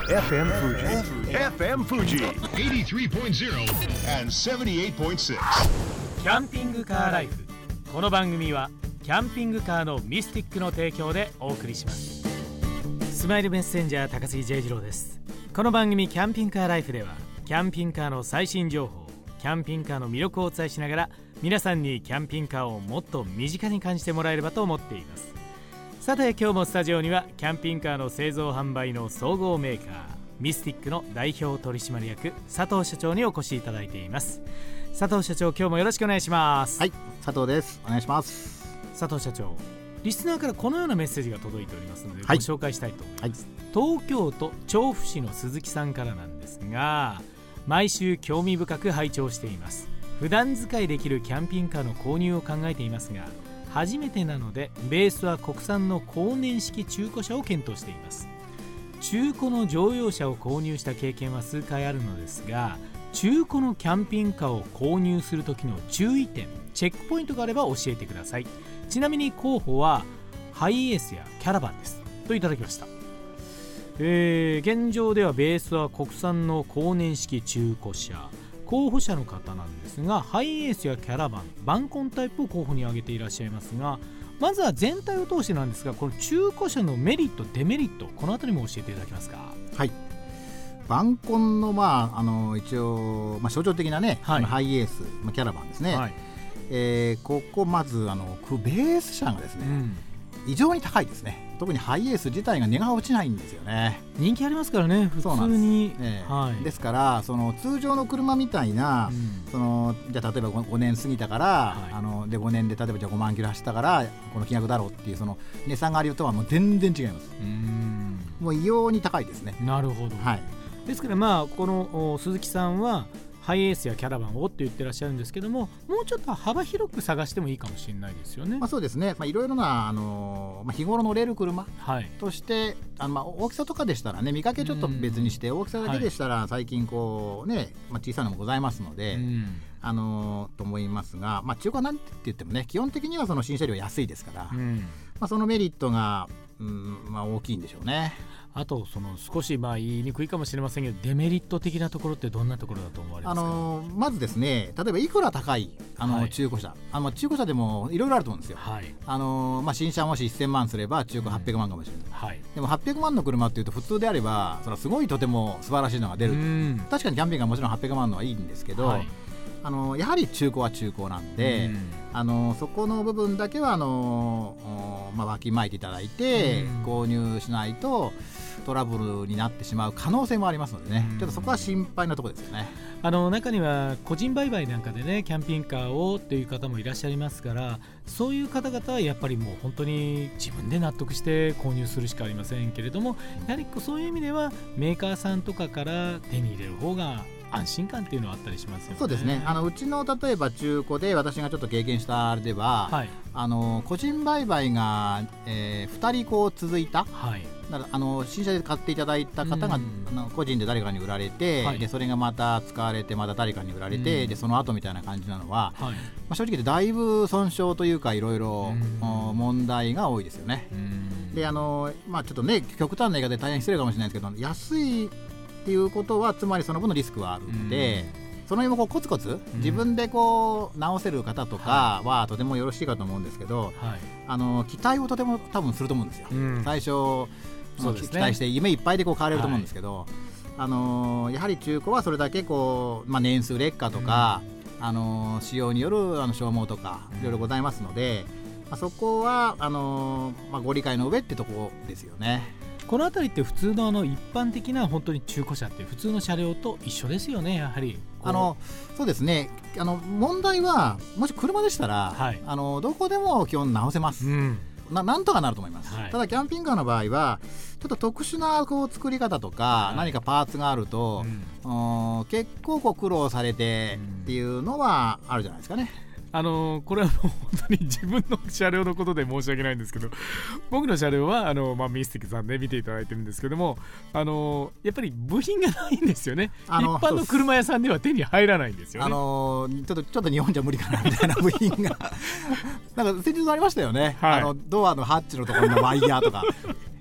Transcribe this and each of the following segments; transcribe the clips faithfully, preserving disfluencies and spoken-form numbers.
エフエム Fuji エフエム Fuji はちじゅうさんてんゼロ and ななじゅうはちてんろくキャンピングカーライフ。この番組はキャンピングカーのミスティックの提供でお送りします。スマイルメッセンジャー高杉 J 次郎です。この番組キャンピングカーライフではキャンピングカーの最新情報、キャンピングカーの魅力をお伝えしながら皆さんにキャンピングカーをもっと身近に感じてもらえればと思っています。さて今日もスタジオにはキャンピングカーの製造販売の総合メーカーミスティックの代表取締役佐藤社長にお越しいただいています。佐藤社長、今日もよろしくお願いします。 はい、佐藤です。お願いします。 佐藤社長、リスナーからこのようなメッセージが届いておりますので、はい、ご紹介したいと思います、はい、東京都調布市の鈴木さんからなんですが、毎週興味深く拝聴しています。普段使いできるキャンピングカーの購入を考えていますが、初めてなのでベースは国産の後燃式中古車を検討しています。中古の乗用車を購入した経験は数回あるのですが、中古のキャンピングカーを購入する時の注意点、チェックポイントがあれば教えてください。ちなみに候補はハイエースやキャラバンですといただきました。えー、現状ではベースは国産の後燃式中古車、候補者の方なんですが、ハイエースやキャラバン、バンコンタイプを候補に挙げていらっしゃいますが、まずは全体を通してなんですが、この中古車のメリットデメリット、このあたりも教えていただけますか。 はい、バンコンの、まあ、あの一応、まあ、象徴的な、ね、はい、ハイエース、まあ、キャラバンですね、はい、えー、ここまずあのベース車がですね、うん、異常に高いですね。特にハイエース自体が値が落ちないんですよね。 人気ありますからね、普通に。 です、えーはい、ですからその通常の車みたいな、うん、そのじゃあ例えばごねん過ぎたから、はい、あのでごねんで例えばじゃあごまんキロ走ったからこの金額だろうっていうその値下がりとはもう全然違います。うーん、もう異様に高いですね。 なるほど、はい、ですからまあこの鈴木さんはハイエースやキャラバンをって言ってらっしゃるんですけども、もうちょっと幅広く探してもいいかもしれないですよね。 まあ、そうですね、まあ、いろいろな、あのーまあ、日頃乗れる車として、はい、あのまあ大きさとかでしたらね、見かけちょっと別にして、大きさだけでしたら最近こう、ね、まあ、小さなのもございますので、あのー、と思いますが、まあ、中古なんて言ってもね、基本的にはその新車両安いですから、まあ、そのメリットが、うんまあ、大きいんでしょうね。 あとその少しまあ言いにくいかもしれませんけど、デメリット的なところってどんなところだと思われますか。 あのー、まずですね、例えばいくら高いあの、はい、中古車、あの中古車でもいろいろあると思うんですよ、はい、あのーまあ、新車もしせんまんすれば中古はっぴゃくまんかもしれない、うんはい、でもはっぴゃくまんの車っていうと普通であればそれはすごいとても素晴らしいのが出る。確かにキャンピングカーはもちろんはっぴゃくまんのはいいんですけど、はい、あのやはり中古は中古なんで、うん、あのそこの部分だけはあの、まあ、わきまえていただいて、うん、購入しないとトラブルになってしまう可能性もありますのでね、うん、ちょっとそこは心配なところですよね。 あの中には個人売買なんかでね、キャンピングカーをという方もいらっしゃいますから、そういう方々はやっぱりもう本当に自分で納得して購入するしかありませんけれども、やはりそういう意味ではメーカーさんとかから手に入れる方が安心感っていうのはあったりしますよね。 そうですね、あのうちの例えば中古で私がちょっと経験したあれでは、はい、あの個人売買が、えー、ふたりこう続いた、はい、だからあの新車で買っていただいた方が、うん、あの個人で誰かに売られて、はい、でそれがまた使われてまた誰かに売られて、うん、でその後みたいな感じなのは、はい、まあ、正直言ってだいぶ損傷というかいろいろ問題が多いですよね。うん、であの、まあ、ちょっとね極端な言い方で大変失礼かもしれないですけど、安いっていうことはつまりその分のリスクはあるので、うん、その辺もこうコツコツ自分でこう直せる方とかはとてもよろしいかと思うんですけど、はい、あの期待をとても多分すると思うんですよ、うん、最初そうですね、期待して夢いっぱいでこう買われると思うんですけど、はい、あのやはり中古はそれだけこう、まあ、年数劣化とか、うん、あの使用によるあの消耗とかいろいろございますので、まあ、そこはあの、まあ、ご理解の上ってとこですよね。 この辺りって普通 の, あの一般的な本当に中古車って普通の車両と一緒ですよね。やはりあのそうですね、あの問題はもし車でしたら、はい、あのどこでも基本直せます、うん、な, なんとかなると思います、はい、ただキャンピングカーの場合はちょっと特殊なこう作り方とか、はい、何かパーツがあると、うん、結構こう苦労されてっていうのはあるじゃないですかね。 あのー、これはもう本当に自分の車両のことで申し訳ないんですけど、僕の車両はあの、まあ、ミスティックさんで見ていただいてるんですけども、あのー、やっぱり部品がないんですよね。一般の車屋さんでは手に入らないんですよね。 あのー、ちょっとちょっと日本じゃ無理かなみたいな部品がなんか先日ありましたよね、はい、あのドアのハッチのところのワイヤーとか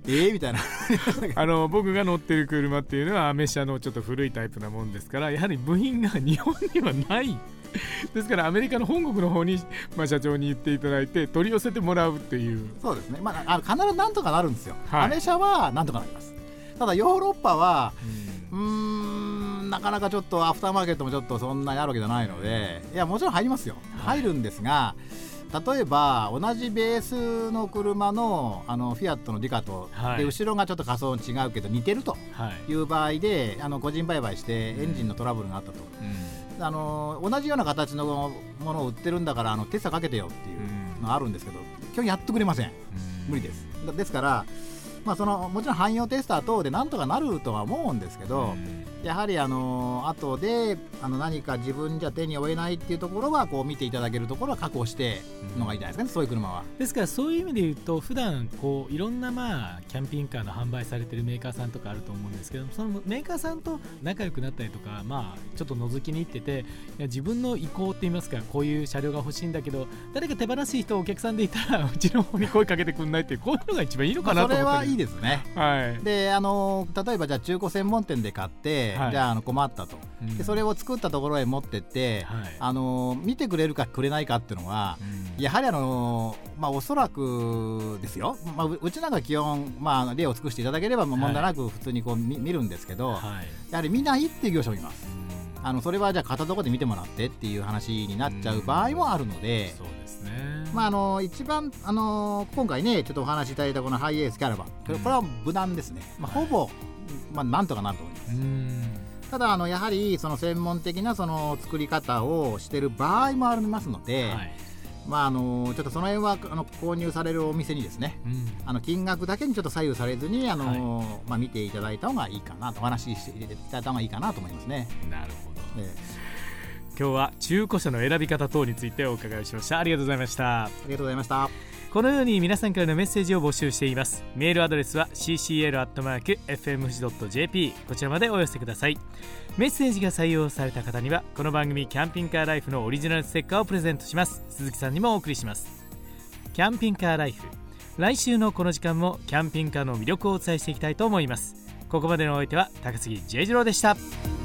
えーみたいなあの僕が乗ってる車っていうのはアメ車のちょっと古いタイプなもんですから、やはり部品が日本にはないですからアメリカの本国の方に、まあ、社長に言っていただいて取り寄せてもらうっていう。 そうですね、まあ、あの必ずなんとかなるんですよ、はい、アメ車はなんとかなります。ただヨーロッパはうーんなかなかちょっとアフターマーケットもちょっとそんなにあるわけじゃないので、いやもちろん入りますよ、入るんですが、例えば同じベースの車 の, あのフィアットのディカと、はい、で後ろがちょっと仮想違うけど似てるという場合で、あの個人売買してエンジンのトラブルがあったと、うん、あの同じような形のものを売ってるんだからあのテスタかけてよっていうのがあるんですけど、基本やってくれません、うん、無理です。ですからまあ、そのもちろん汎用テスター等でなんとかなるとは思うんですけど、やはりあの後であの何か自分じゃ手に負えないっていうところはこう見ていただけるところは確保してのがいいんじゃないですかね、そういう車は。 ですからそういう意味で言うと普段こういろんなまあキャンピングカーの販売されてるメーカーさんとかあると思うんですけど、そのメーカーさんと仲良くなったりとか、まあちょっと覗きに行ってて、いや自分の意向って言いますか、こういう車両が欲しいんだけど誰か手放しい人お客さんでいたらうちの方に声かけてくんないっていう、こういうのが一番いいのかなと思って、 まあ、それはいいですね。 はい、 であの例えばじゃあ中古専門店で買って、はい、じゃあ、あの困ったと、うん、でそれを作ったところへ持ってって、はい、あの見てくれるかくれないかっていうのは、うん、やはりあの、まあ、おそらくですよ、まあ、うちなんか基本、まあ、例を尽くしていただければ問題なく普通にこう、はい、見, 見るんですけど、はい、やはり見ないっていう業者もいます、うん、あのそれはじゃあ片とこで見てもらってっていう話になっちゃう場合もあるので、 うん、そうですね。 まあ、あの一番、あの今回ねちょっとお話しいただいたこのハイエースキャラバン、これは無難ですね、まあ、ほぼ、まあ、なんとかなると思います。うん、ただあのやはりその専門的なその作り方をしている場合もありますので、はい、まあ、あのちょっとその辺はあの購入されるお店にですね、うん、あの金額だけにちょっと左右されずにあの、はい、まあ、見ていただいた方がいいかなと、お話ししていただいた方がいいかなと思いますね。 なるほど、えー、今日は中古車の選び方等についてお伺いしました。ありがとうございました。 ありがとうございました。 このように皆さんからのメッセージを募集しています。メールアドレスは シーシーエル アットマーク エフエムフジ ドット ジェーピー、 こちらまでお寄せください。メッセージが採用された方にはこの番組キャンピングカーライフのオリジナルステッカーをプレゼントします。鈴木さんにもお送りします。キャンピングカーライフ、来週のこの時間もキャンピングカーの魅力をお伝えしていきたいと思います。ここまでのお相手は高杉 J 次郎でした。